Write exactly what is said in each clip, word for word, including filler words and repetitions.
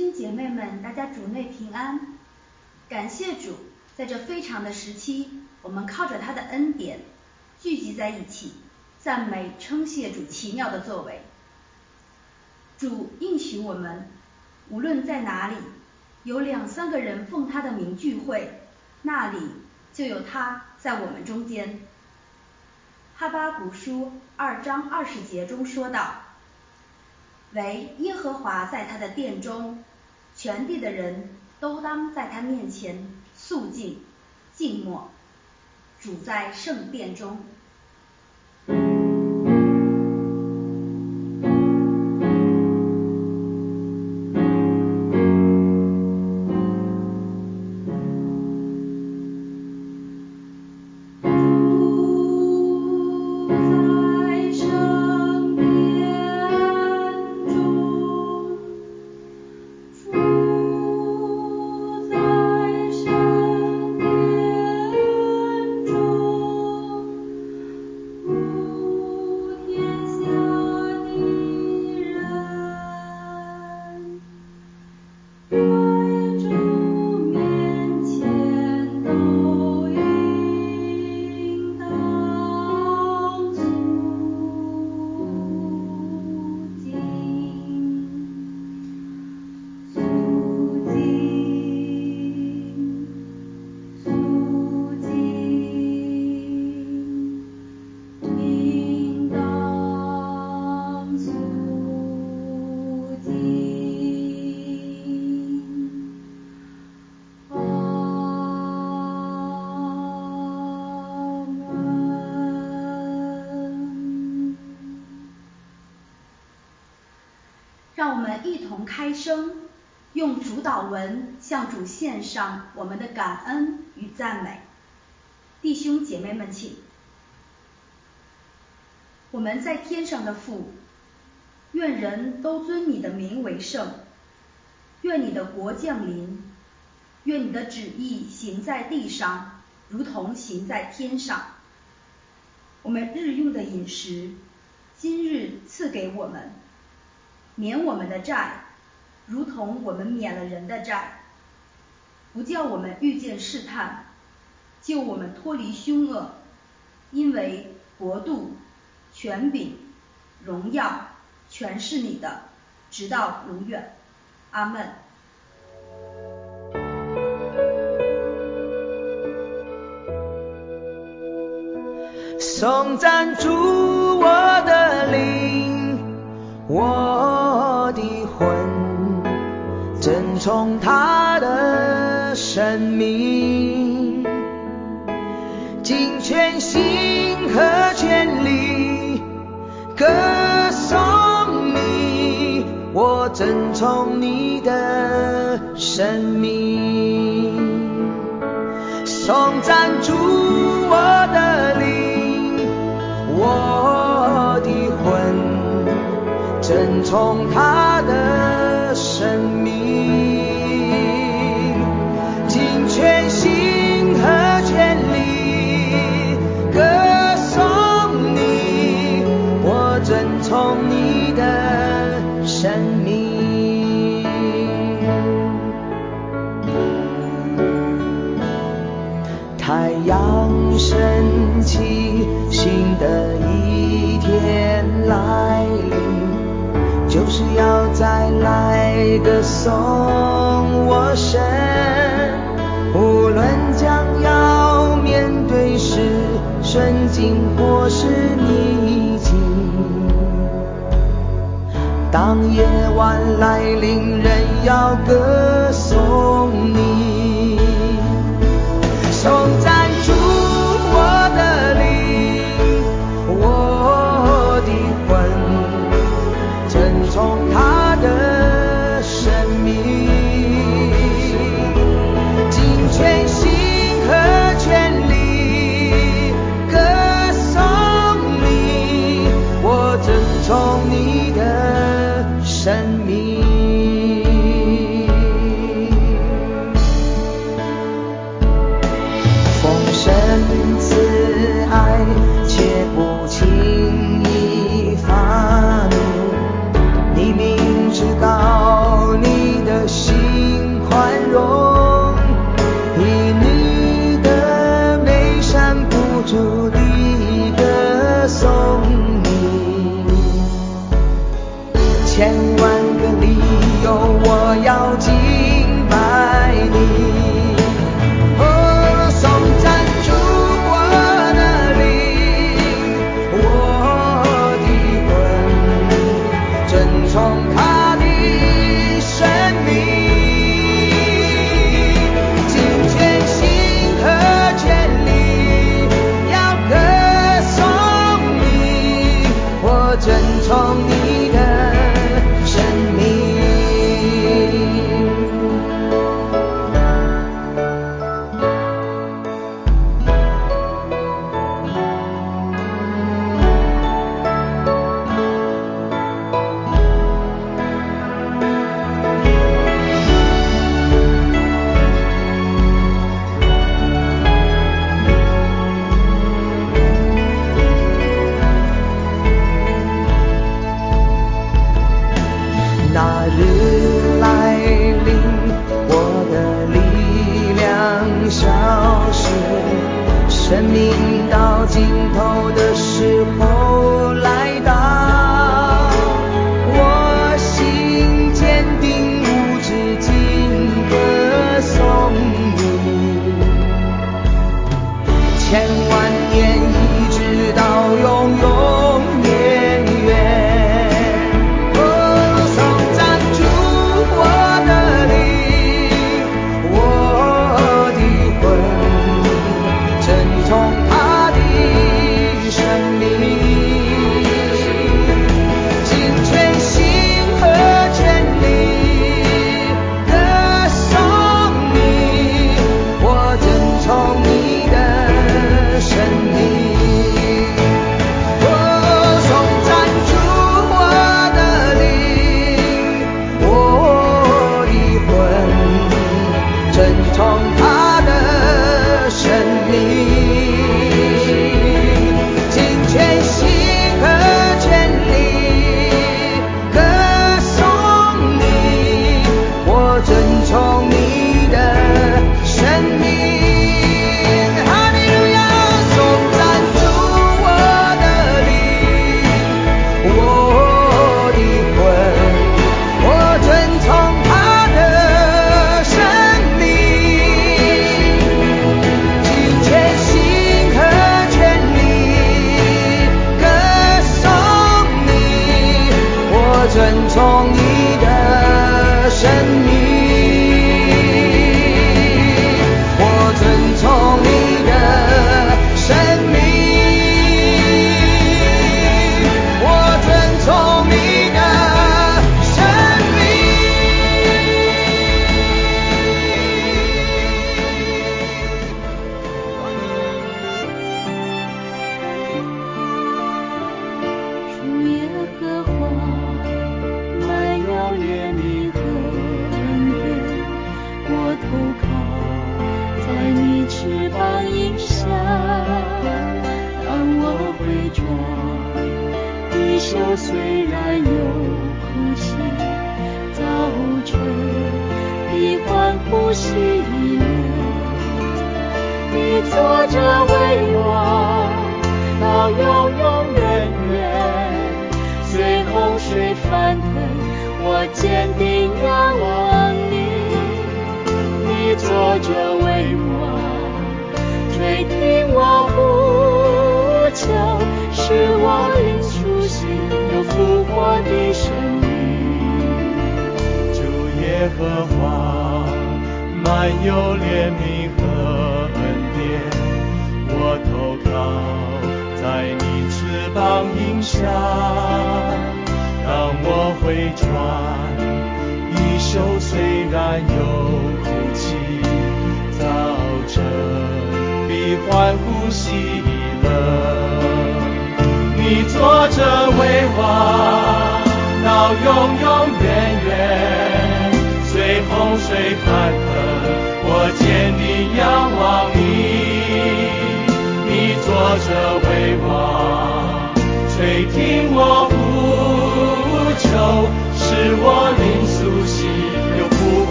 兄姐妹们，大家主内平安。感谢主，在这非常的时期，我们靠着他的恩典聚集在一起，赞美称谢主奇妙的作为。主应许我们，无论在哪里有两三个人奉他的名聚会，那里就有他在我们中间。哈巴谷书二章二十节中说道，唯耶和华在他的殿中，全地的人都当在他面前肃静静默。主在圣殿中。让我们一同开声，用主祷文向主献上我们的感恩与赞美。弟兄姐妹们请。我们在天上的父，愿人都尊你的名为圣，愿你的国降临，愿你的旨意行在地上，如同行在天上。我们日用的饮食，今日赐给我们，免我们的债，如同我们免了人的债，不叫我们遇见试探，救我们脱离凶恶，因为国度、权柄、荣耀全是你的，直到永远。阿们。 颂赞主我的灵，我的魂，珍重他的生命，尽全心和全力歌颂你，我珍重你的生命。颂赞主我的灵，我的魂，珍重他的生命，尽全心和全力歌颂你，我珍重你的生命。太阳升起，新的一天来临，就是要再来歌颂我神。无论将要面对是顺境或是逆境，当夜晚来临，仍要歌颂你。颂赞主我的灵，我的魂，珍重他的生命，尽全心和全力歌颂你，我珍重你的生命。慈爱却不轻易发怒，你明知道你的千万个理由我要敬拜你。哦，颂赞主我的灵，我的魂，遵从他的生命，尽全心和全力要歌颂你，我遵从你的生命。那日来临，我的力量消失，生命到尽头的时候来到，我心坚定无止境歌颂你，千万年一直到永永远远。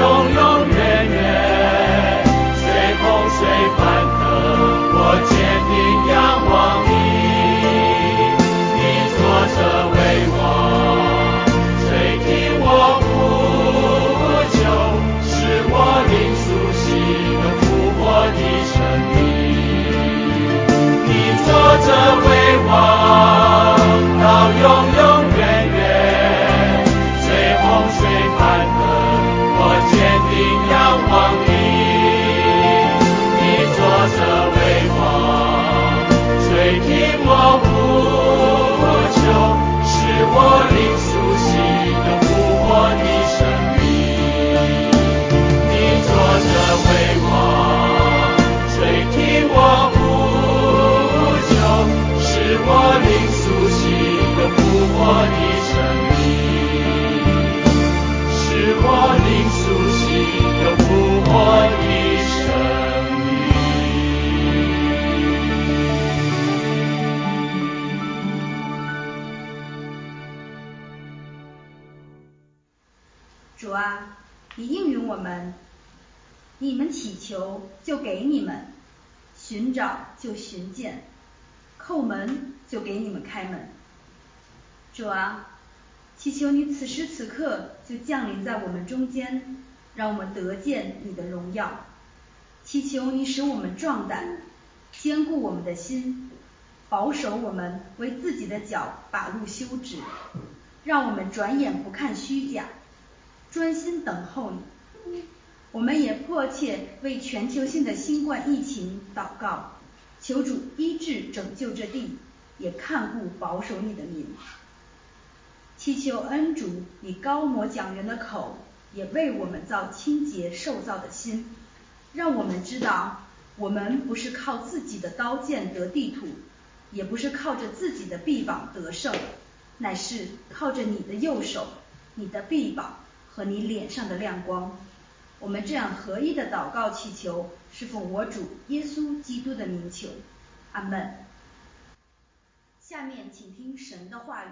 我坚定定仰望你，你坐着为王，垂听我呼求，使我灵苏醒的复活的生命。你坐着为王，到永永远远，随洪水翻腾，我坚定仰望你。你坐着为王，垂听我呼求，使我灵苏醒的复活的生命。你坐着为王，垂听我呼求，使我灵苏醒的复活的生命，使我灵苏醒的复活的生命。 主啊，你应允我们，你们祈求就给你们，寻找就寻见，叩门就给你们开门。主啊，祈求你此时此刻就降临在我们中间，让我们得见你的荣耀。祈求你使我们壮胆，坚固我们的心，保守我们为自己的脚把路修直，让我们转眼不看虚假，专心等候你。我们也迫切为全球性的新冠疫情祷告，求主医治拯救这地，也看顾保守你的民。祈求恩主以高摩讲员的口，也为我们造清洁受造的心，让我们知道我们不是靠自己的刀剑得地土，也不是靠着自己的臂膀得胜，乃是靠着你的右手，你的臂膀和你脸上的亮光。我们这样合一的祷告祈求，是奉我主耶稣基督的名求，阿们。下面请听神的话语。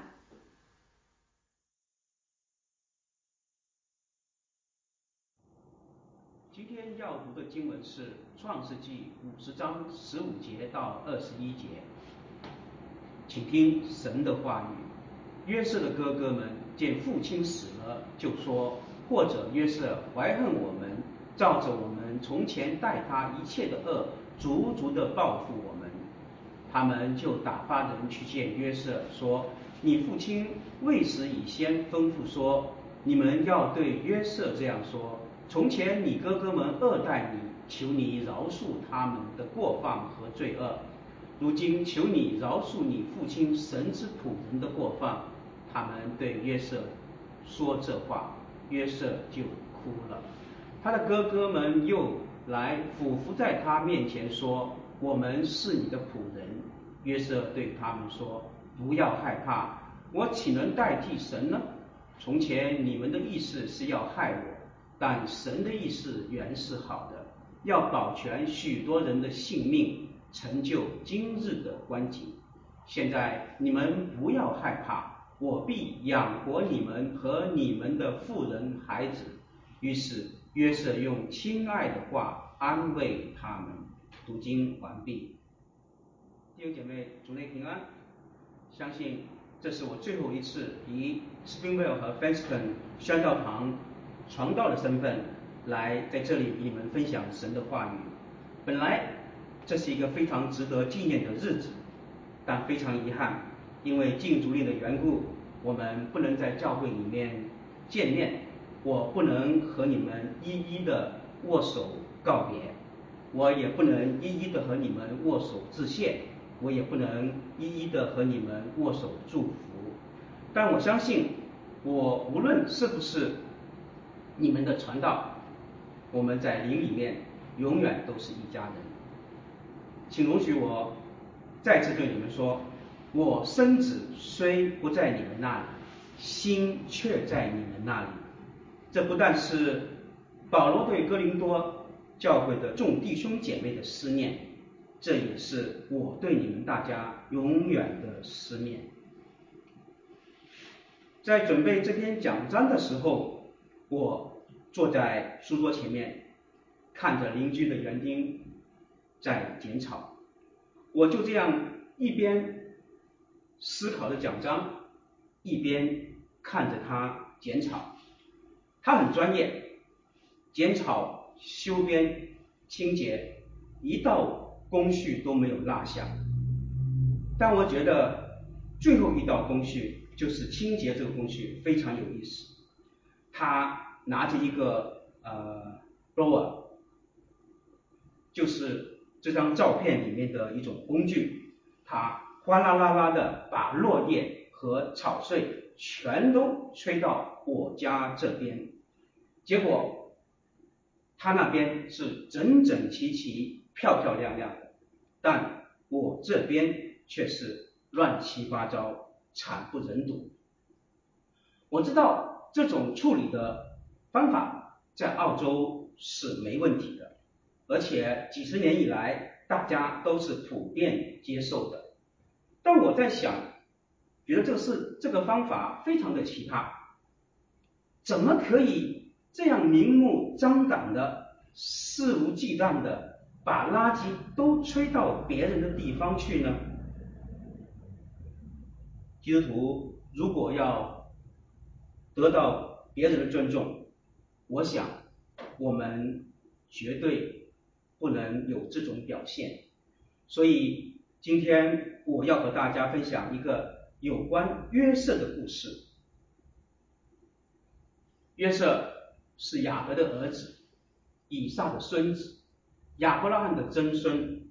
今天要读的经文是创世纪五十章十五节到二十一节，请听神的话语。约瑟的哥哥们见父亲死了，就说：或者约瑟怀恨我们，照着我们从前待他一切的恶，足足的报复我们。他们就打发人去见约瑟，说：你父亲未死以先吩咐说，你们要对约瑟这样说：从前你哥哥们恶待你，求你饶恕他们的过犯和罪恶。如今求你饶恕你父亲神之仆人的过犯。他们对约瑟说这话，约瑟就哭了。他的哥哥们又来俯伏在他面前说：我们是你的仆人。约瑟对他们说：不要害怕，我岂能代替神呢？从前你们的意思是要害我，但神的意思原是好的，要保全许多人的性命，成就今日的光景。现在你们不要害怕，我必养活你们和你们的妇人孩子。于是约瑟用亲爱的话安慰他们。读经完毕。弟兄姐妹，主内平安。相信这是我最后一次以 Springvale 和 Fenston 宣教堂传道的身份来在这里与你们分享神的话语。本来这是一个非常值得纪念的日子，但非常遗憾，因为禁足令的缘故，我们不能在教会里面见面，我不能和你们一一的握手告别，我也不能一一的和你们握手致谢，我也不能一一的和你们握手祝福。但我相信，我无论是不是你们的传道，我们在灵里面永远都是一家人。请容许我再次对你们说，我身子虽不在你们那里，心却在你们那里。这不但是保罗对哥林多教会的众弟兄姐妹的思念，这也是我对你们大家永远的思念。在准备这篇讲章的时候，我坐在书桌前面，看着邻居的园丁在剪草。 我就这样一边思考着讲章，一边看着他剪草。他很专业，剪草、修边、清洁，一道工序都没有落下。但我觉得最后一道工序就是清洁这个工序非常有意思。他拿着一个呃 blower， 就是这张照片里面的一种工具，他哗啦啦啦的把落叶和草穗全都吹到我家这边，结果他那边是整整齐齐、漂漂亮亮的，但我这边却是乱七八糟、惨不忍睹。我知道这种处理的方法在澳洲是没问题的，而且几十年以来大家都是普遍接受的。但我在想，觉得这是这个方法非常的奇葩，怎么可以这样明目张胆的、肆无忌惮的把垃圾都吹到别人的地方去呢？基督徒如果要得到别人的尊重，我想我们绝对不能有这种表现。所以今天我要和大家分享一个有关约瑟的故事。约瑟是雅各的儿子，以撒的孙子，亚伯拉罕的曾孙。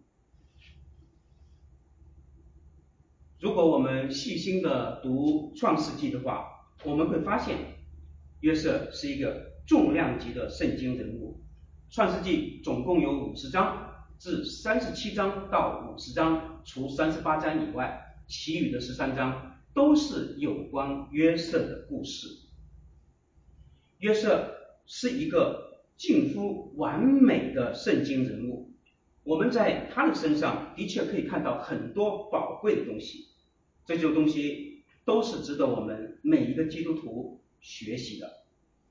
如果我们细心的读创世纪的话，我们会发现约瑟是一个重量级的圣经人物。创世纪总共有五十章，自三十七章到五十章，除三十八章以外，其余的十三章都是有关约瑟的故事。约瑟是一个近乎完美的圣经人物，我们在他的身上的确可以看到很多宝贵的东西，这些东西都是值得我们每一个基督徒学习的。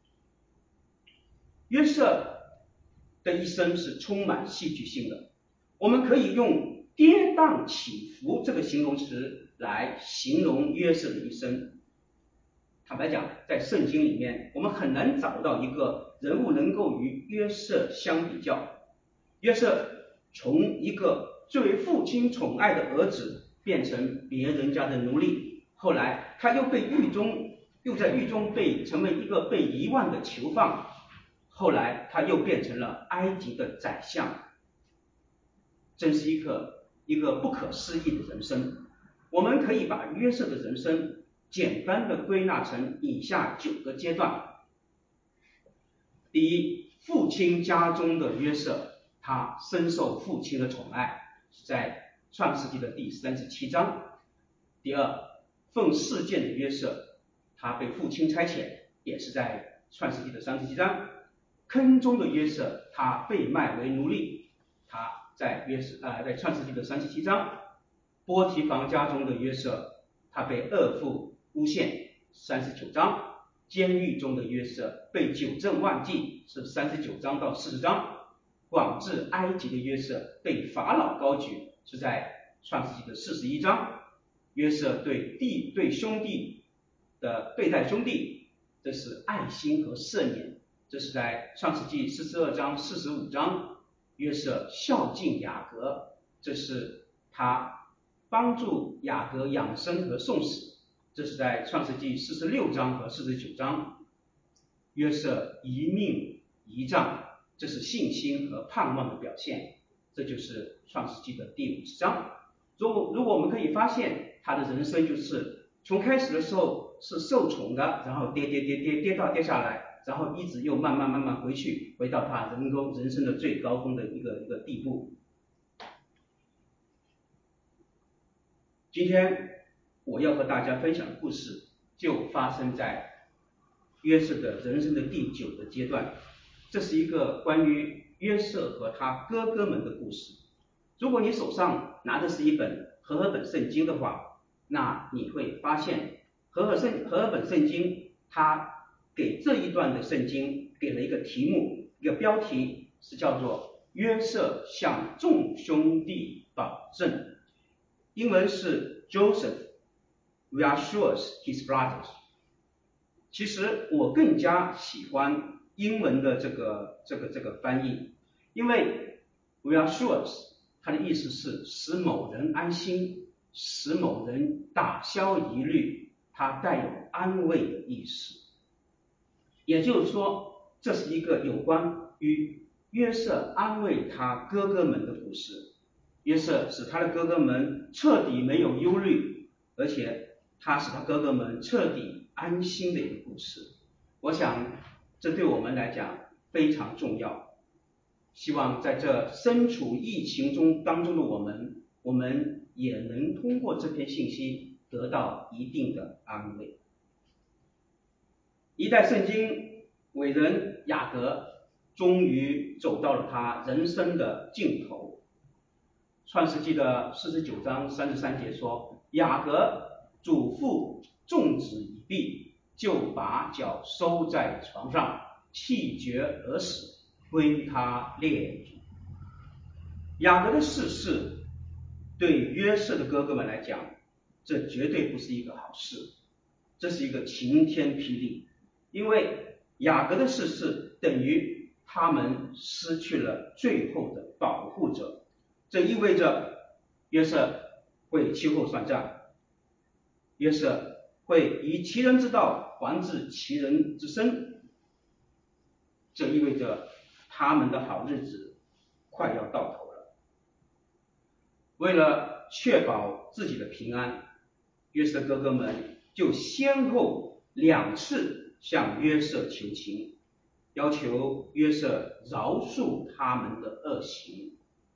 约瑟的一生是充满戏剧性的，我们可以用跌宕起伏这个形容词来形容约瑟的一生。坦白讲，在圣经里面我们很难找到一个人物能够与约瑟相比较。约瑟从一个最为父亲宠爱的儿子变成别人家的奴隶，后来他又被狱中又在狱中被成为一个被遗忘的囚犯，后来他又变成了埃及的宰相。真是一个一个不可思议的人生。我们可以把约瑟的人生简单的归纳成以下九个阶段。第一，父亲家中的约瑟，他深受父亲的宠爱，是在创世纪的第三十七章。第二，奉事件的约瑟，他被父亲差遣，也是在创世纪的三十七章。坑中的约瑟，他被卖为奴隶，他在约瑟呃在创世纪的三十七章。波提房家中的约瑟，他被恶妇诬陷，三十九章。监狱中的约瑟被九正忘记，是三十九章到四十章。广治埃及的约瑟被法老高举，是在创世纪的四十一章。约瑟对弟对兄弟的对待兄弟，这是爱心和赦免，这是在创世纪四十二章、四十五章。约瑟孝敬雅各，这是他帮助雅各养生和送死，这是在创世纪四十六章和四十九章。约瑟一命一仗，这是信心和盼望的表现，这就是创世纪的第五十章。如果如果我们可以发现，他的人生就是从开始的时候是受宠的，然后跌跌跌跌跌到跌下来，然后一直又慢慢慢慢回去，回到他人工人生的最高峰的一个一个地步。今天我要和大家分享的故事就发生在约瑟的人生的第九个阶段，这是一个关于约瑟和他哥哥们的故事。如果你手上拿的是一本和合本圣经的话，那你会发现和合圣和合本圣经它给这一段的圣经给了一个题目，一个标题是叫做约瑟向众兄弟保证英文是 Joseph reassures his brothers。其实我更加喜欢英文的这个这个这个翻译，因为 reassures 它的意思是使某人安心，使某人打消疑虑，它带有安慰的意思。也就是说，这是一个有关于约瑟安慰他哥哥们的故事。约瑟使他的哥哥们彻底没有忧虑，而且他使他哥哥们彻底安心的一个故事。我想这对我们来讲非常重要，希望在这身处疫情中当中的我们，我们也能通过这篇信息得到一定的安慰。一代圣经伟人雅各终于走到了他人生的尽头。创世纪的四十九章三十三节说，雅各祖父众子已毕，就把脚收在床上，气绝而死，归于他列祖。雅各的逝世对约瑟的哥哥们来讲，这绝对不是一个好事，这是一个晴天霹雳。因为雅各的逝世等于他们失去了最后的保护者，这意味着约瑟会秋后算账，约瑟会以其人之道还治其人之身，这意味着他们的好日子快要到头了。为了确保自己的平安，约瑟的哥哥们就先后两次向约瑟求情，要求约瑟饶恕他们的恶行。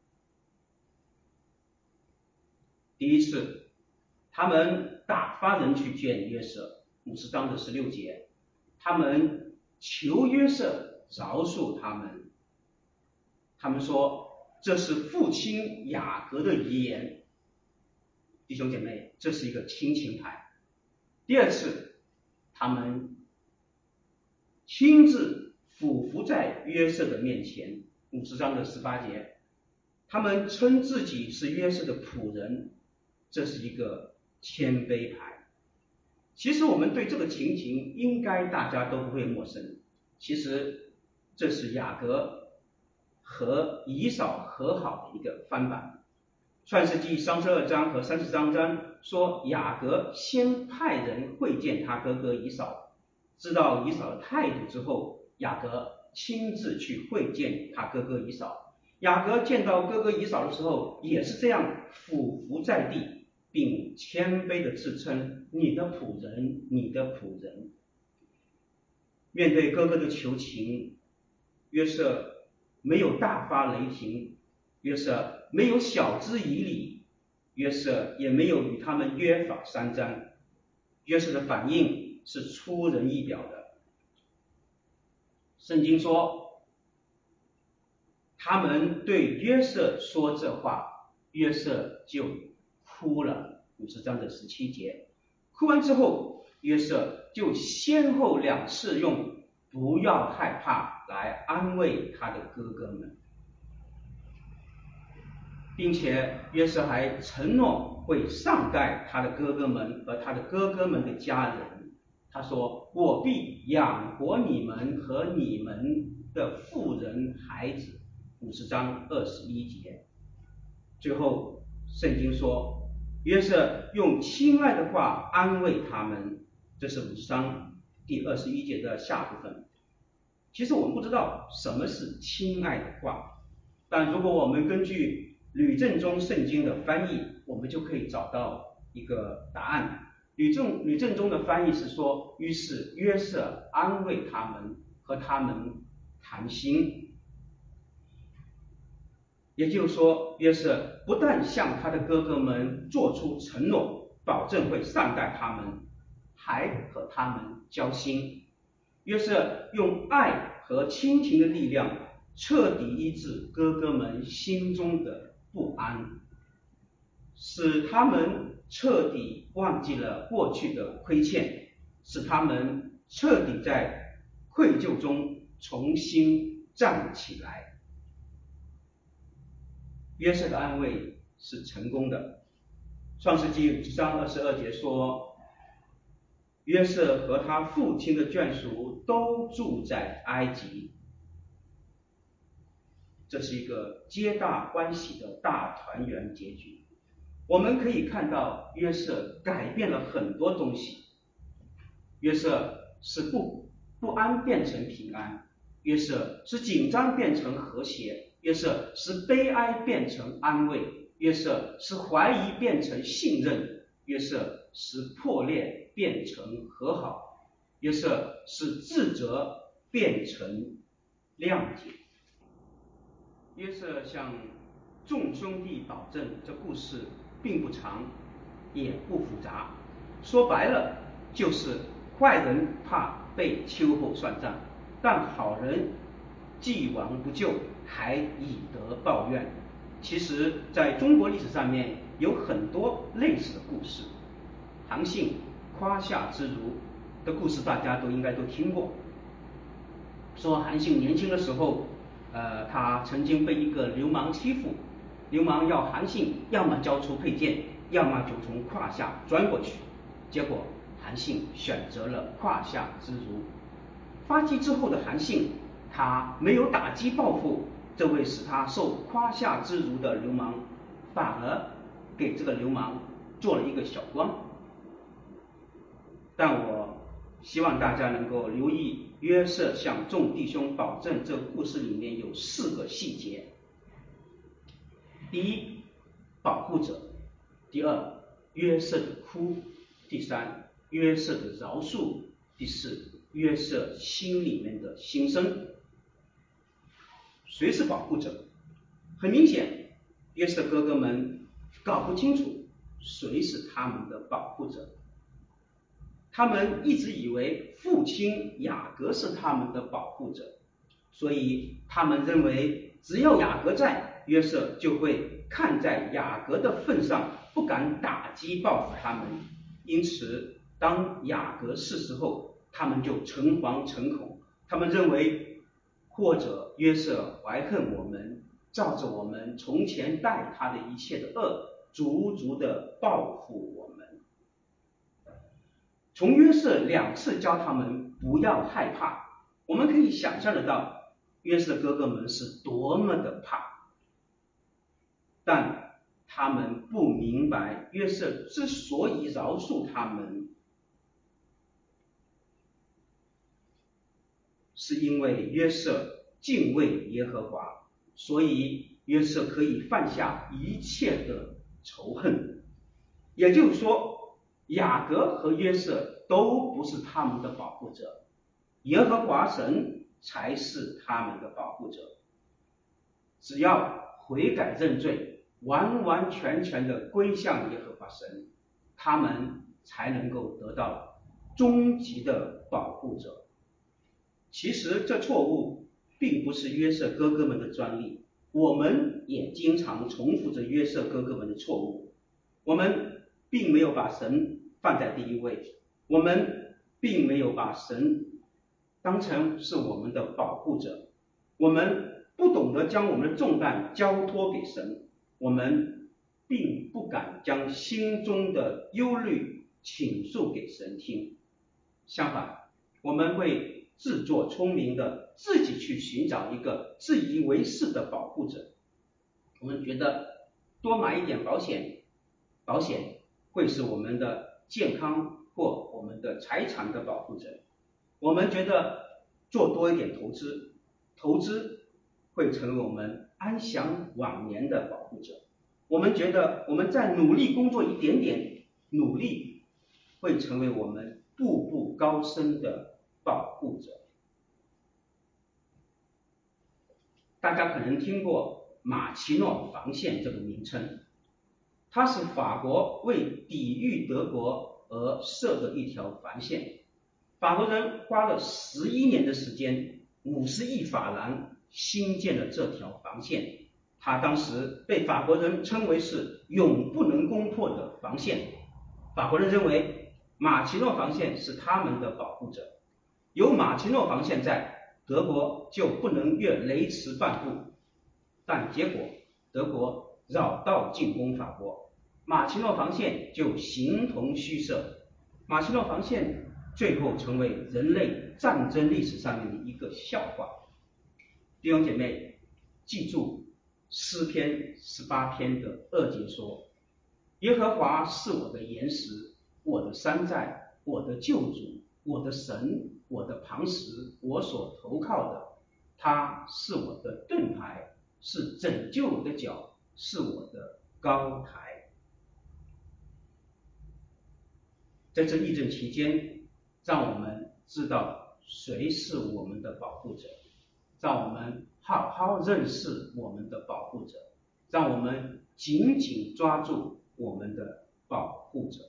第一次，他们打发人去见约瑟，五十章的十六节，他们求约瑟饶恕他们。他们说这是父亲雅各的遗言。弟兄姐妹，这是一个亲情牌。第二次，他们亲自俯伏在约瑟的面前，五十章的十八节，他们称自己是约瑟的仆人，这是一个谦卑牌。其实我们对这个情形应该大家都不会陌生，其实这是雅各和以扫和好的一个翻版。创世纪三十二章和三十三章说，雅各先派人会见他哥哥以扫，知道以扫的态度之后，雅各亲自去会见他哥哥以扫。雅各见到哥哥以扫的时候，也是这样俯伏在地，并谦卑的自称你的仆人，你的仆人。面对哥哥的求情，约瑟没有大发雷霆，约瑟没有晓之以理，约瑟也没有与他们约法三章。约瑟的反应是出人意表的。圣经说，他们对约瑟说这话，约瑟就哭了，五十章的十七节。哭完之后，约瑟就先后两次用不要害怕来安慰他的哥哥们，并且约瑟还承诺会善待他的哥哥们和他的哥哥们的家人。他说，我必养活你们和你们的妇人孩子，五十章二十一节。最后圣经说，约瑟用亲爱的话安慰他们，这是五十章第二十一节的下部分。其实我们不知道什么是亲爱的话，但如果我们根据吕正中圣经的翻译，我们就可以找到一个答案。吕正吕正中的翻译是说，于是约瑟安慰他们，和他们谈心。也就是说，约瑟不但向他的哥哥们做出承诺，保证会善待他们，还和他们交心。约瑟用爱和亲情的力量，彻底医治哥哥们心中的不安，使他们彻底忘记了过去的亏欠，使他们彻底在愧疚中重新站起来。约瑟的安慰是成功的， 创世纪五十章二十二节说，约瑟和他父亲的眷属都住在埃及。这是一个皆大欢喜的大团圆结局。我们可以看到约瑟改变了很多东西。约瑟是不不安变成平安，约瑟是紧张变成和谐，约瑟是悲哀变成安慰，约瑟是怀疑变成信任，约瑟是破裂变成和好，约瑟是自责变成谅解。约瑟向众兄弟保证，这故事并不长，也不复杂，说白了就是坏人怕被秋后算账，但好人既往不咎，还以德报怨。其实在中国历史上面有很多类似的故事，韩信夸下之儒的故事大家都应该都听过。说韩信年轻的时候呃，他曾经被一个流氓欺负，流氓要韩信要么交出佩剑，要么就从胯下钻过去，结果韩信选择了胯下之儒。发迹之后的韩信，他没有打击报复这位使他受胯下之儒的流氓，反而给这个流氓做了一个小官。但我希望大家能够留意约瑟向众弟兄保证这个故事里面有四个细节：第一，保护者；第二，约瑟的哭；第三，约瑟的饶恕；第四，约瑟心里面的心声。谁是保护者？很明显，约瑟哥哥们搞不清楚谁是他们的保护者。他们一直以为父亲雅各是他们的保护者，所以他们认为只要雅各在，约瑟就会看在雅各的份上，不敢打击报复他们。因此当雅各逝世后，他们就诚惶诚恐，他们认为或者约瑟怀恨我们，照着我们从前待他的一切的恶，足足的报复我们。从约瑟两次教他们不要害怕，我们可以想象得到约瑟哥哥们是多么的怕，但他们不明白约瑟之所以饶恕他们，是因为约瑟敬畏耶和华，所以约瑟可以犯下一切的仇恨。也就是说，雅各和约瑟都不是他们的保护者，耶和华神才是他们的保护者。只要悔改认罪，完完全全的归向耶和华神，他们才能够得到终极的保护者。其实这错误并不是约瑟哥哥们的专利，我们也经常重复着约瑟哥哥们的错误。我们并没有把神放在第一位，我们并没有把神当成是我们的保护者，我们不懂得将我们的重担交托给神，我们并不敢将心中的忧虑倾诉给神听。相反，我们会自作聪明的自己去寻找一个自以为是的保护者。我们觉得多买一点保险，保险会是我们的健康或我们的财产的保护者。我们觉得做多一点投资，投资会成为我们安享晚年的保护者。我们觉得我们再努力工作一点点，努力会成为我们步步高升的保护者。大家可能听过马奇诺防线这个名称，它是法国为抵御德国而设的一条防线。法国人花了十一年的时间，五十亿法郎兴建了这条防线。它当时被法国人称为是永不能攻破的防线。法国人认为马奇诺防线是他们的保护者，有马奇诺防线在，德国就不能越雷池半步。但结果德国绕道进攻法国， 马奇诺防线就形同虚设。马奇诺防线最后成为人类战争历史上面的一个笑话。弟兄姐妹，记住诗篇十八篇的二节说，耶和华是我的岩石，我的山寨，我的救主，我的神，我的磐石，我所投靠的，他是我的盾牌，是拯救我的脚，是我的高台。在这疫症期间，让我们知道谁是我们的保护者，让我们好好认识我们的保护者，让我们紧紧抓住我们的保护者。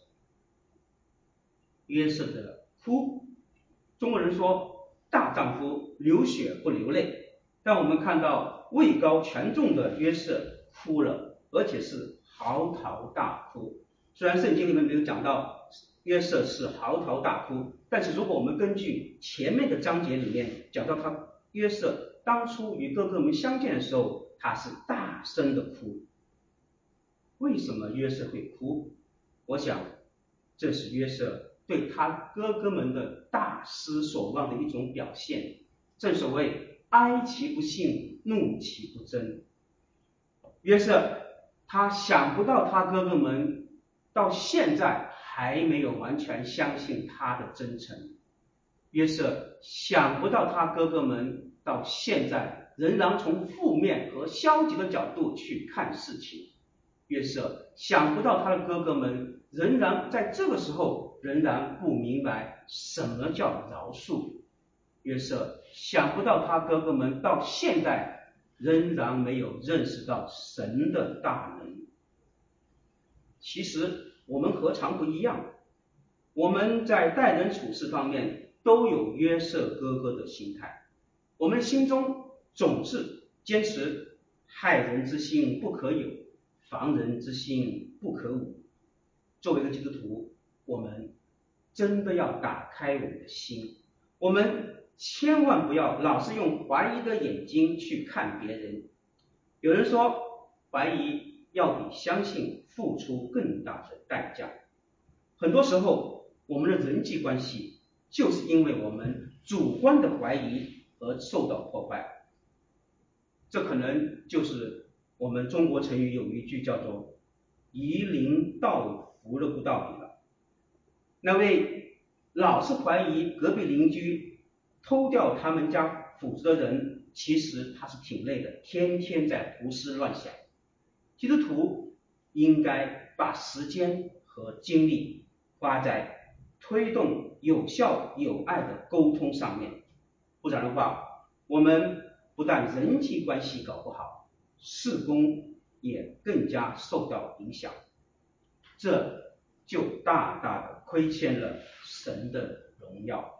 约瑟的哭，中国人说大丈夫流血不流泪，但我们看到位高权重的约瑟哭了，而且是嚎啕大哭。虽然圣经里面没有讲到约瑟是嚎啕大哭，但是如果我们根据前面的章节里面讲到他约瑟当初与哥哥们相见的时候，他是大声的哭。为什么约瑟会哭？我想这是约瑟对他哥哥们的大失所望的一种表现。正所谓哀其不幸，怒其不争。约瑟他想不到他哥哥们到现在还没有完全相信他的真诚。约瑟想不到他哥哥们到现在仍然从负面和消极的角度去看事情。约瑟想不到他的哥哥们仍然在这个时候仍然不明白什么叫饶恕。约瑟想不到他哥哥们到现在仍然没有认识到神的大能。其实我们何尝不一样？我们在待人处事方面都有约瑟哥哥的心态，我们心中总是坚持害人之心不可有，防人之心不可无。作为一个基督徒，我们真的要打开我们的心，我们千万不要老是用怀疑的眼睛去看别人。有人说怀疑要比相信付出更大的代价。很多时候我们的人际关系就是因为我们主观的怀疑而受到破坏。这可能就是我们中国成语有一句叫做夷陵道服了不道理了。那位老是怀疑隔壁邻居偷掉他们家斧子的人，其实他是挺累的，天天在胡思乱想。基督徒应该把时间和精力花在推动有效有爱的沟通上面，不然的话，我们不但人际关系搞不好，事工也更加受到影响，这就大大的亏欠了神的荣耀。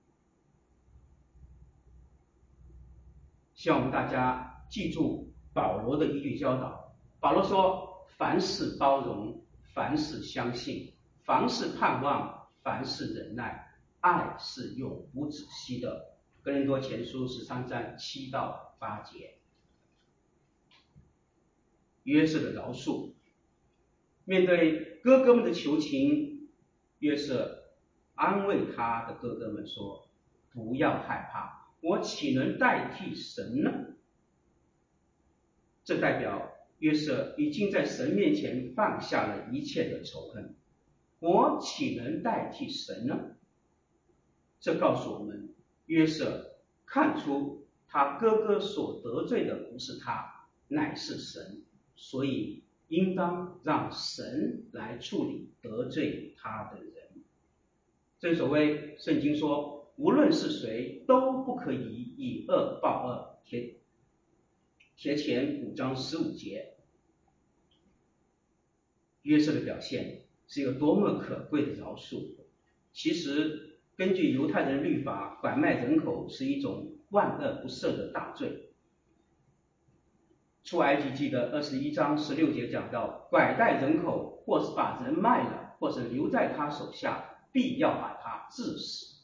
希望我们大家记住保罗的一句教导，保罗说凡事包容，凡事相信，凡事盼望，凡事忍耐，爱是永不止息的。哥林多前书十三章七到八节。约瑟的饶恕，面对哥哥们的求情，约瑟安慰他的哥哥们说，不要害怕，我岂能代替神呢？这代表约瑟已经在神面前放下了一切的仇恨，我岂能代替神呢？这告诉我们，约瑟看出他哥哥所得罪的不是他，乃是神，所以应当让神来处理得罪他的人。正所谓圣经说，无论是谁都不可以以恶报恶。帖帖前五章十五节。约瑟的表现是一个多么可贵的饶恕。其实根据犹太人律法，拐卖人口是一种万恶不赦的大罪。出埃及记的二十一章十六节讲到，拐带人口或是把人卖了，或是留在他手下，必要把他治死。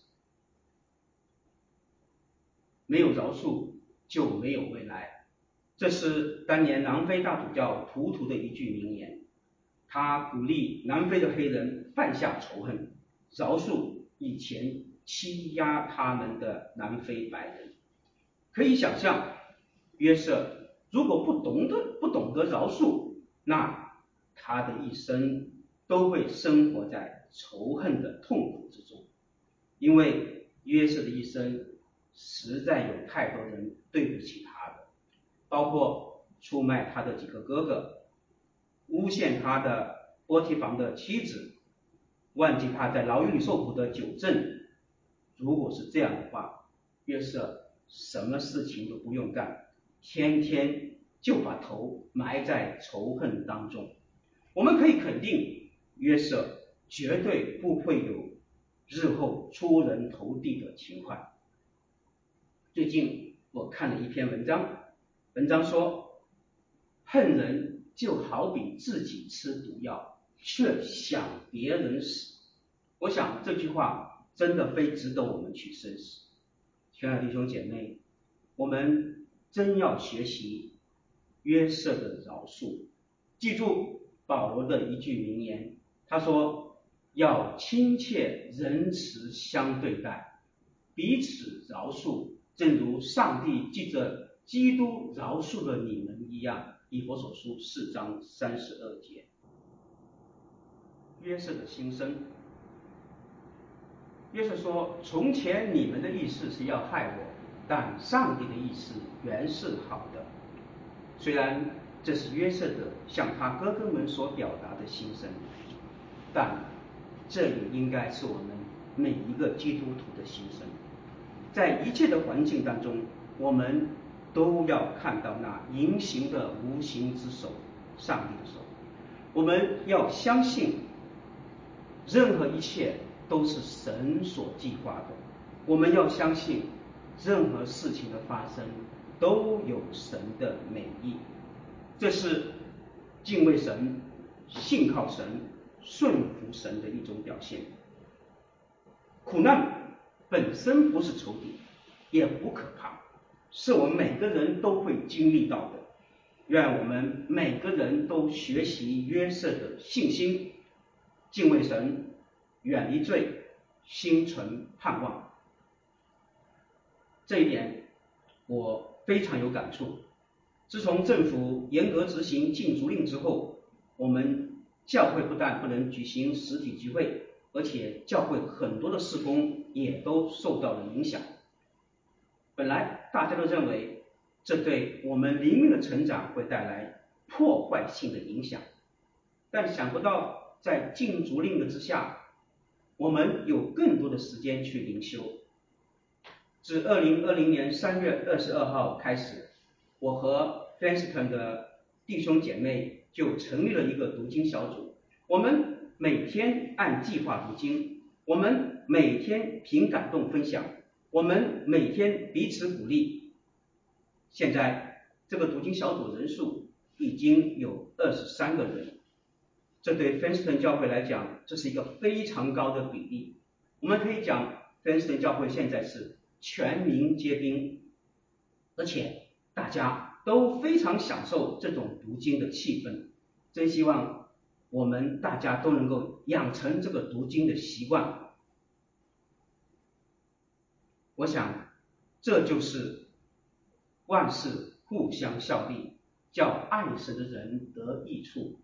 没有饶恕就没有未来，这是当年南非大主教图图的一句名言。 他鼓励南非的黑人放下仇恨，饶恕以前欺压他们的南非白人。可以想象，约瑟如果不懂得不懂得饶恕，那他的一生都会生活在仇恨的痛苦之中。因为约瑟的一生实在有太多人对不起他的，包括出卖他的几个哥哥，诬陷他的波提房的妻子，忘记他在牢狱里受苦的九正。如果是这样的话，约瑟什么事情都不用干，天天就把头埋在仇恨当中。我们可以肯定，约瑟绝对不会有日后出人头地的情况。最近我看了一篇文章，文章说，恨人就好比自己吃毒药，却想别人死。我想这句话真的非值得我们去深思。亲爱的弟兄姐妹，我们真要学习约瑟的饶恕。记住保罗的一句名言，他说，要亲切仁慈相对待，彼此饶恕，正如上帝记着基督饶恕了你们一样。以弗所书四章三十二节。约瑟的心声，约瑟说，从前你们的意思是要害我，但上帝的意思原是好的。虽然这是约瑟的向他哥哥们所表达的心声，但这也应该是我们每一个基督徒的心声。在一切的环境当中，我们都要看到那隐形的无形之手，上帝的手。我们要相信任何一切都是神所计划的，我们要相信任何事情的发生都有神的美意。这是敬畏神、信靠神、顺服神的一种表现。苦难本身不是仇敌，也不可怕，是我们每个人都会经历到的。愿我们每个人都学习约瑟的信心，敬畏神，远离罪，心存盼望。这一点我非常有感触。自从政府严格执行禁足令之后，我们教会不但不能举行实体聚会，而且教会很多的事工也都受到了影响。本来大家都认为这对我们灵命的成长会带来破坏性的影响，但想不到在禁足令的之下，我们有更多的时间去灵修。自二零二零年三月二十二号开始，我和 Fenston 的弟兄姐妹就成立了一个读经小组。我们每天按计划读经，我们每天凭感动分享，我们每天彼此鼓励。现在这个读经小组人数已经有二十三个人，这对 Fenston 教会来讲，这是一个非常高的比例。我们可以讲 Fenston 教会现在是全民皆兵，而且大家都非常享受这种读经的气氛。真希望我们大家都能够养成这个读经的习惯。我想这就是万事互相效力，叫爱神的人得益处。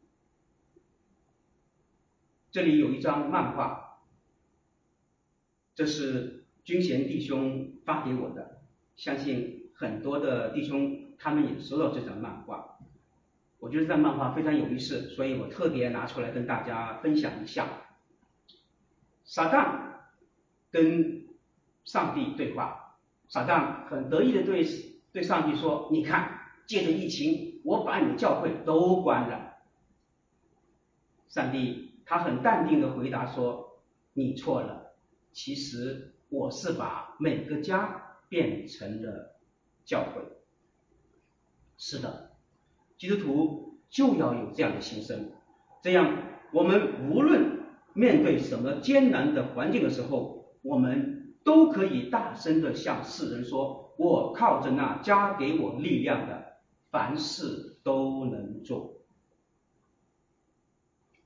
这里有一张漫画，这是军衔弟兄发给我的，相信很多的弟兄他们也收到这张漫画。我觉得这张漫画非常有意思，所以我特别拿出来跟大家分享一下。撒旦跟上帝对话，撒旦很得意的对对上帝说，你看，借着疫情我把你的教会都关了。上帝他很淡定的回答说，你错了，其实我是把每个家变成了教会。是的，基督徒就要有这样的心声，这样我们无论面对什么艰难的环境的时候，我们都可以大声的向世人说，我靠着那加给我力量的，凡事都能做。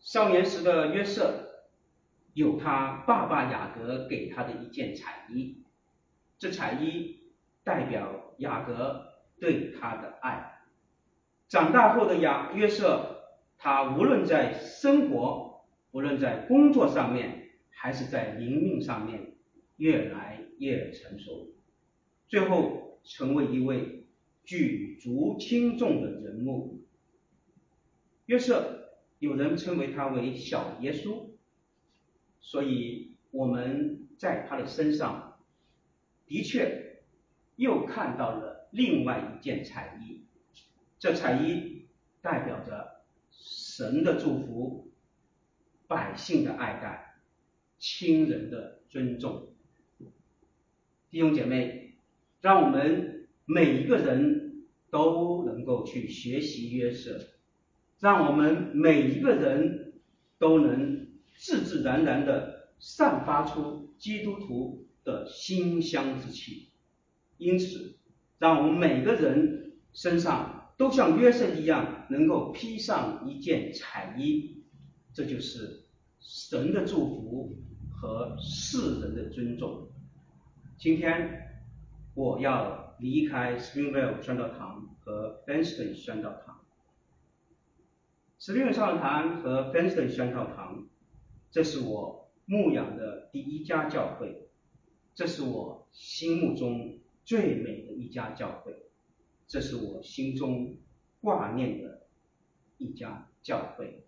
少年时的约瑟有他爸爸雅各给他的一件彩衣，这彩衣代表雅各对他的爱。长大后的雅约瑟，他无论在生活，无论在工作上面，还是在灵命上面，越来越成熟，最后成为一位举足轻重的人物。约瑟有人称为他为小耶稣，所以我们在他的身上的确又看到了另外一件彩衣，这彩衣代表着神的祝福，百姓的爱戴，亲人的尊重。弟兄姐妹，让我们每一个人都能够去学习约瑟，让我们每一个人都能自自然然地散发出基督徒的馨香之气。因此，让我们每个人身上都像约瑟一样，能够披上一件彩衣，这就是神的祝福和世人的尊重。今天我要离开 Springvale 宣道堂和 Fenton 宣道堂。Springvale 宣道堂和 Fenton 宣道堂，这是我牧养的第一家教会，这是我心目中最美的一家教会，这是我心中挂念的一家教会。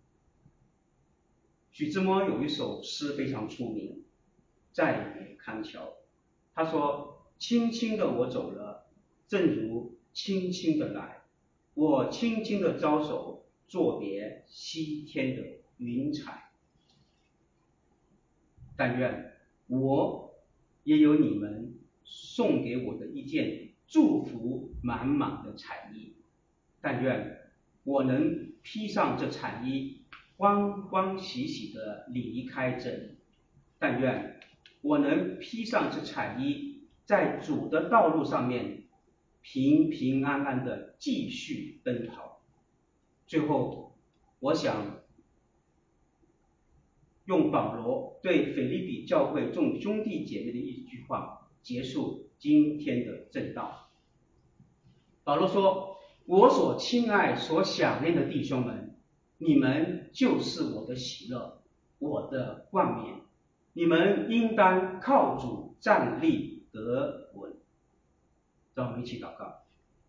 许志摩有一首诗非常出名，再别康桥。他说，轻轻的我走了，正如轻轻的来，我轻轻的招手，作别西天的云彩。但愿我也有你们送给我的一件祝福满满的彩衣，但愿我能披上这彩衣，欢欢喜喜地离开这里，但愿我能披上这彩衣，在主的道路上面平平安安地继续奔跑。最后，我想用保罗对腓立比教会众兄弟姐妹的一句话结束今天的正道。保罗说，我所亲爱所想念的弟兄们，你们就是我的喜乐，我的冠冕，你们应当靠主站立得稳。让我们一起祷告。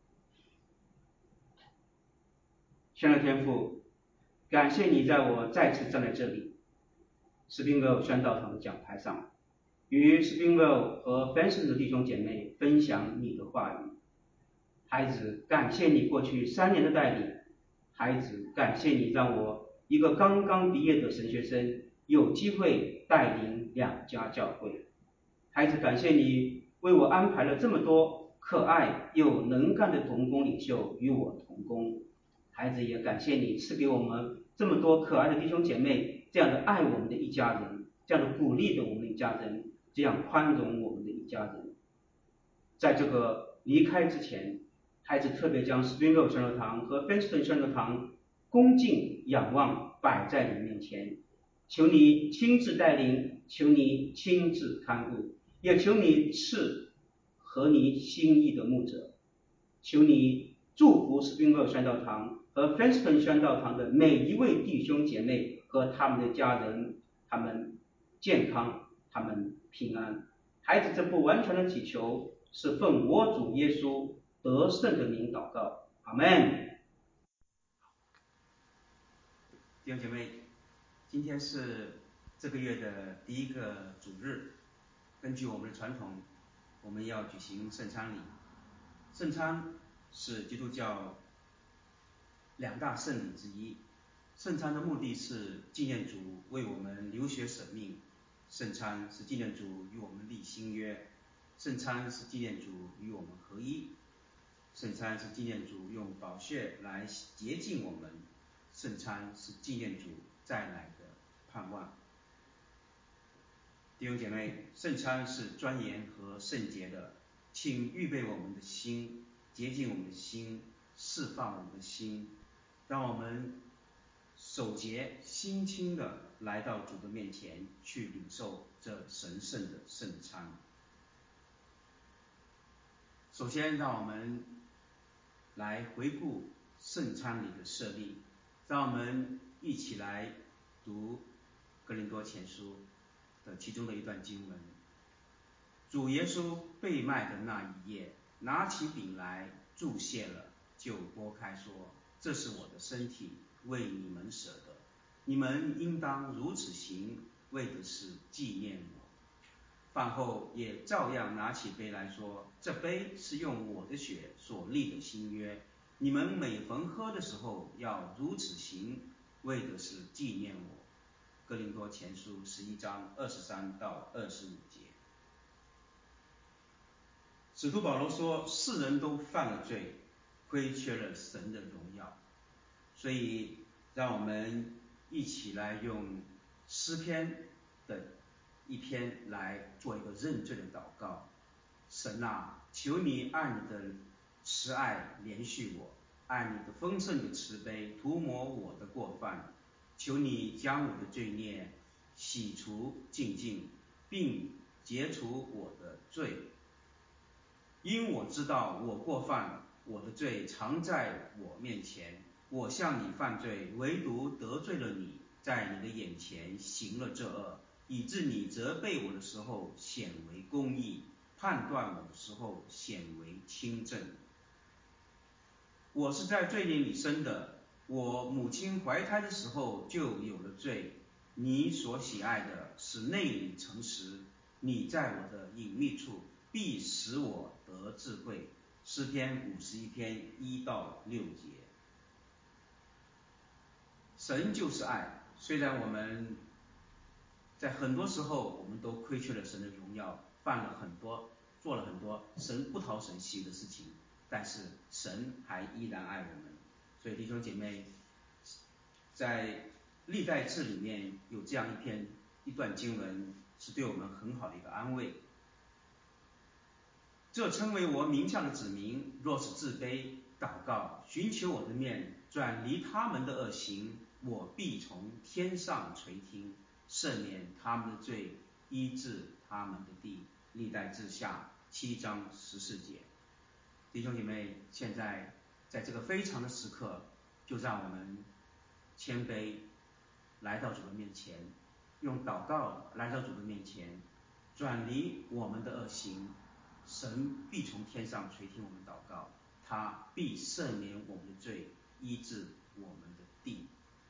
亲爱的天父，感谢你在我再次站在这里Springvale 宣道堂的讲台上，与 Springvale 和 Fenton 的弟兄姐妹分享你的话语。孩子，感谢你过去三年的带领。孩子，感谢你让我一个刚刚毕业的神学生有机会带领两家教会。孩子，感谢你为我安排了这么多可爱又能干的同工领袖与我同工。孩子，也感谢你赐给我们这么多可爱的弟兄姐妹，这样的爱我们的一家人，这样的鼓励的我们的一家人，这样宽容我们的一家人。在这个离开之前，孩子特别将 Springvale 宣道堂和 Fenton 宣道堂恭敬仰望摆在你面前，求你亲自带领，求你亲自看顾，也求你赐合你心意的牧者，求你祝福 Springvale 宣道堂和 Fenton 宣道堂的每一位弟兄姐妹和他们的家人，他们健康，他们平安。孩子这不完全的祈求是奉我主耶稣得胜的名祷告，阿们。 弟兄姐妹，今天是这个月的第一个主日，根据我们的传统，我们要举行圣餐礼。圣餐是基督教两大圣礼之一。圣餐的目的是纪念主为我们流血舍命，圣餐是纪念主与我们立新约，圣餐是纪念主与我们合一，圣餐是纪念主用宝血来洁净我们，圣餐是纪念主再来的盼望。弟兄姐妹，圣餐是庄严和圣洁的，请预备我们的心，洁净我们的心，释放我们的心，让我们守节心清的来到主的面前，去领受这神圣的圣餐。首先，让我们来回顾圣餐里的设立，让我们一起来读哥林多前书的其中的一段经文。主耶稣被卖的那一夜，拿起饼来，祝谢了，就拨开说：“这是我的身体，为你们舍的，你们应当如此行，为的是纪念我。”饭后也照样拿起杯来说：“这杯是用我的血所立的新约，你们每逢喝的时候要如此行，为的是纪念我。”哥林多前书十一章二十三到二十五节。使徒保罗说，世人都犯了罪，亏缺了神的荣耀。所以让我们一起来用诗篇的一篇来做一个认罪的祷告。神啊，求你按你的慈爱怜恤我，按你的丰盛的慈悲涂抹我的过犯，求你将我的罪孽洗除净尽，并解除我的罪。因我知道我过犯，我的罪常在我面前，我向你犯罪，唯独得罪了你，在你的眼前行了这恶，以致你责备我的时候显为公义，判断我的时候显为轻正。我是在罪孽里生的，我母亲怀胎的时候就有了罪。你所喜爱的是内里诚实，你在我的隐秘处必使我得智慧。诗篇五十一篇一到六节。神就是爱，虽然我们在很多时候我们都亏缺了神的荣耀，犯了很多做了很多神不讨神喜的事情，但是神还依然爱我们。所以弟兄姐妹，在历代志里面有这样一篇一段经文，是对我们很好的一个安慰。这称为我名下的子民，若是自卑祷告，寻求我的面，转离他们的恶行，我必从天上垂听，赦免他们的罪，医治他们的地。历代志下七章十四节。弟兄姐妹，现在在这个非常的时刻，就让我们谦卑来到主的面前，用祷告来到主的面前，转离我们的恶行，神必从天上垂听我们祷告，他必赦免我们的罪，医治我们的地。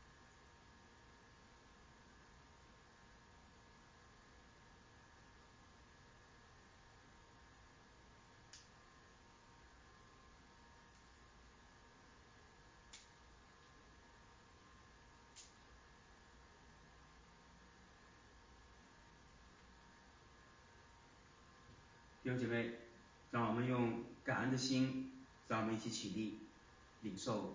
弟兄姐妹，让我们用感恩的心，让我们一起起立，领受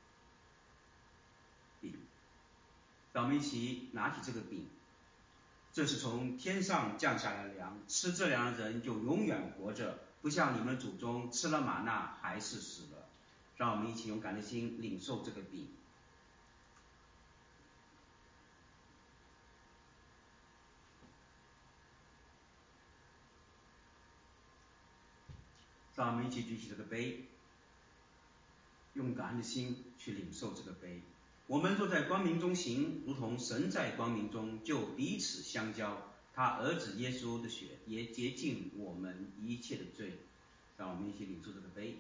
饼。让我们一起拿起这个饼，这是从天上降下来的粮，吃这粮的人就永远活着，不像你们祖宗吃了玛纳还是死了。让我们一起用感恩的心领受这个饼。让我们一起举起这个杯，用感恩的心去领受这个杯。我们若在光明中行，如同神在光明中，就彼此相交。他儿子耶稣的血也洁净我们一切的罪。让我们一起领受这个杯。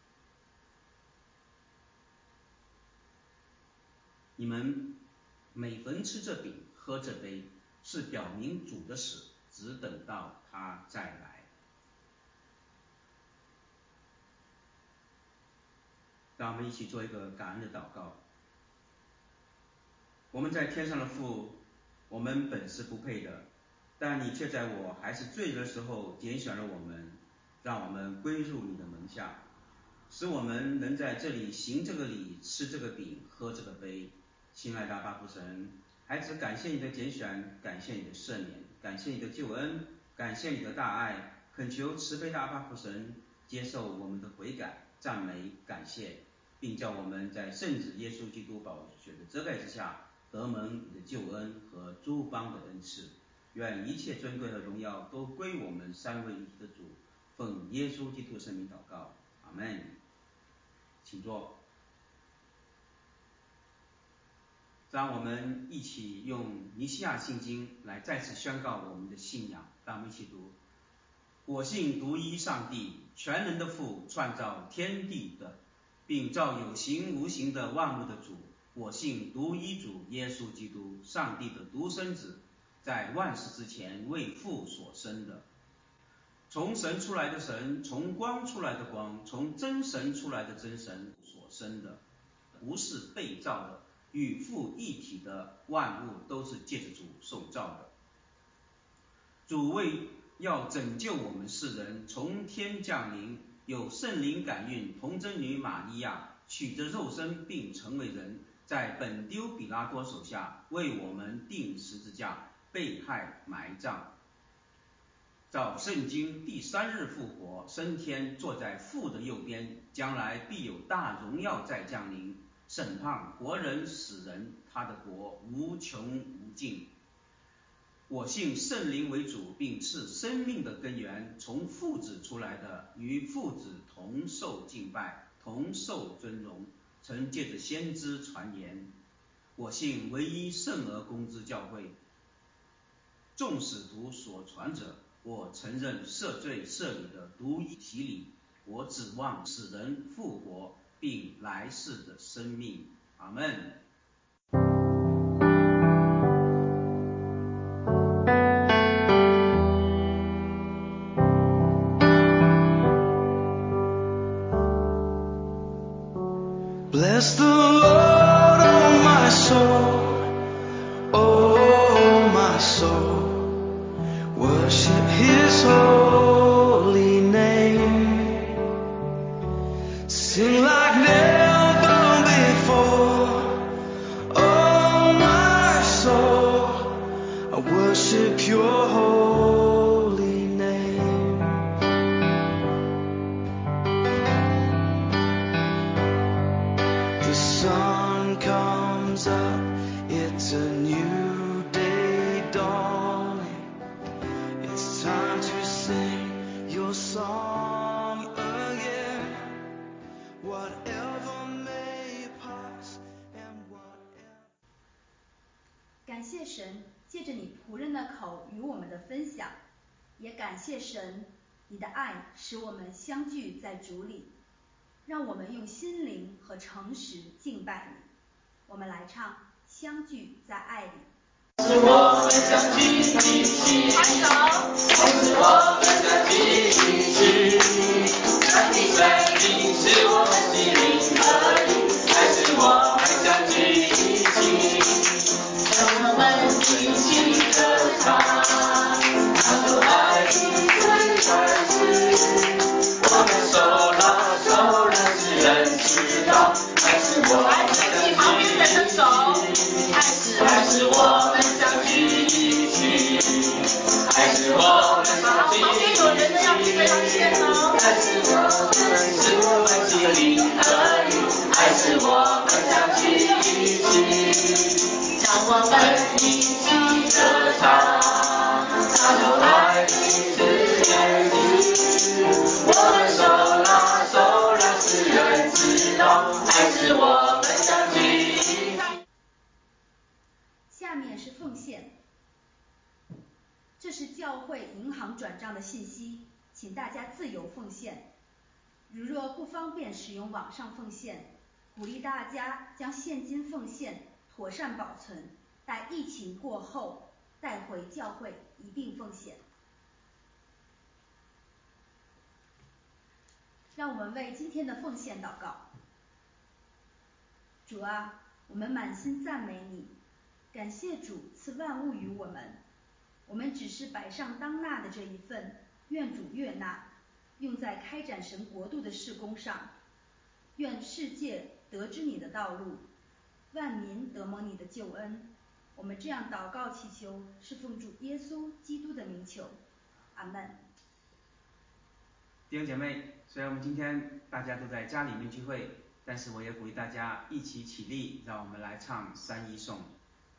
你们每逢吃这饼喝这杯，是表明主的死，只等到他再来。让我们一起做一个感恩的祷告。我们在天上的父，我们本是不配的，但你却在我还是罪人的时候拣选了我们，让我们归入你的门下，使我们能在这里行这个礼，吃这个饼，喝这个杯。亲爱的阿爸父神，孩子感谢你的拣选，感谢你的赦免，感谢你的救恩，感谢你的大爱，恳求慈悲的阿爸父神接受我们的悔改、赞美、感谢，并叫我们在圣子耶稣基督宝血的真遮盖之下，得蒙你的救恩和诸般的恩赐。愿一切尊贵和荣耀都归我们三位一体的主，奉耶稣基督的圣名祷告，阿们。请坐。让我们一起用尼西亚信经来再次宣告我们的信仰。让我们一起读：我信独一上帝，全能的父，创造天地的，并造有形无形的万物的主。我信独一主耶稣基督，上帝的独生子，在万事之前为父所生的，从神出来的神，从光出来的光，从真神出来的真神所生的，不是被造的，与父一体的，万物都是借着主受造的。主为要拯救我们世人，从天降临，有圣灵感孕，童贞女玛利亚取着肉身并成为人，在本丢比拉多手下为我们钉十字架，被害埋葬，照圣经第三日复活，升天，坐在父的右边，将来必有大荣耀再降临，审判活人死人，他的国无穷无尽。我信圣灵为主，并赐生命的根源，从父子出来的，与父子同受敬拜，同受尊荣，曾借着先知传言。我信唯一圣而公之教会，众使徒所传者，我承认赦罪赦礼的独一洗礼，我指望使人复活，并来世的生命。阿们。 Bless the Lord, oh my soul, oh my soul, worship His holy name. Sing like never before, oh my soul, I worship Your holy name. The sun comes up, it's a new day dawning. It's time to sing Your song again. Whatever may pass and whatever. 感谢神借着你仆人的口与我们的分享，也感谢神，你的爱使我们相聚在主里，让我们用心灵和诚实敬拜你。我们来唱《相聚在爱里》。 是我们相聚一起，拍手。是我们相聚一起，上帝生命是我们心灵合一，还是我们相聚一起，让我们一起歌唱，唱出爱的最儿子。我们手拉手，让世人知道，还是我们相聚一起，还是还是我们相聚一起，还是我们相聚一起，还是我们是我们心灵合一，还是我们相聚一起，让我们一起歌唱，唱出爱的自言自，我们手拉手，让世人知道，还是我们相聚一起。 下面是奉献，这是教会银行转账的信息，请大家自由奉献。如若不方便使用网上奉献，鼓励大家将现金奉献妥善保存，待疫情过后带回教会一并奉献。让我们为今天的奉献祷告。主啊，我们满心赞美你，感谢主赐万物于我们，我们只是摆上当纳的这一份，愿主悦纳，用在开展神国度的事工上。愿世界得知你的道路，万民得蒙你的救恩。我们这样祷告祈求，是奉主耶稣基督的名求，阿们。 弟兄姐妹，虽然我们今天大家都在家里面聚会， 但是我也鼓励大家一起起立，让我们来唱三一颂。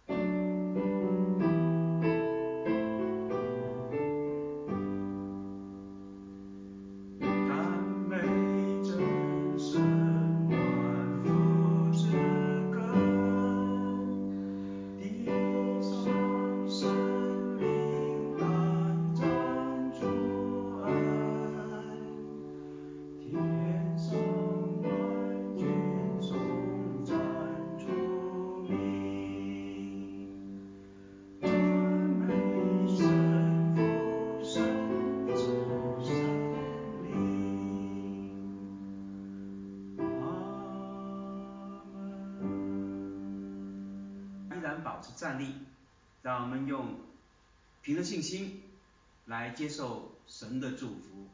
保持站立，让我们用凭着信心来接受神的祝福。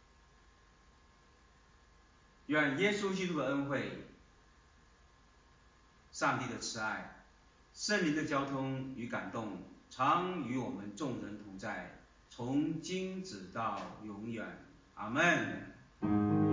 愿耶稣基督的恩惠、上帝的慈爱、圣灵的交通与感动，常与我们众人同在，从今直到永远。阿们。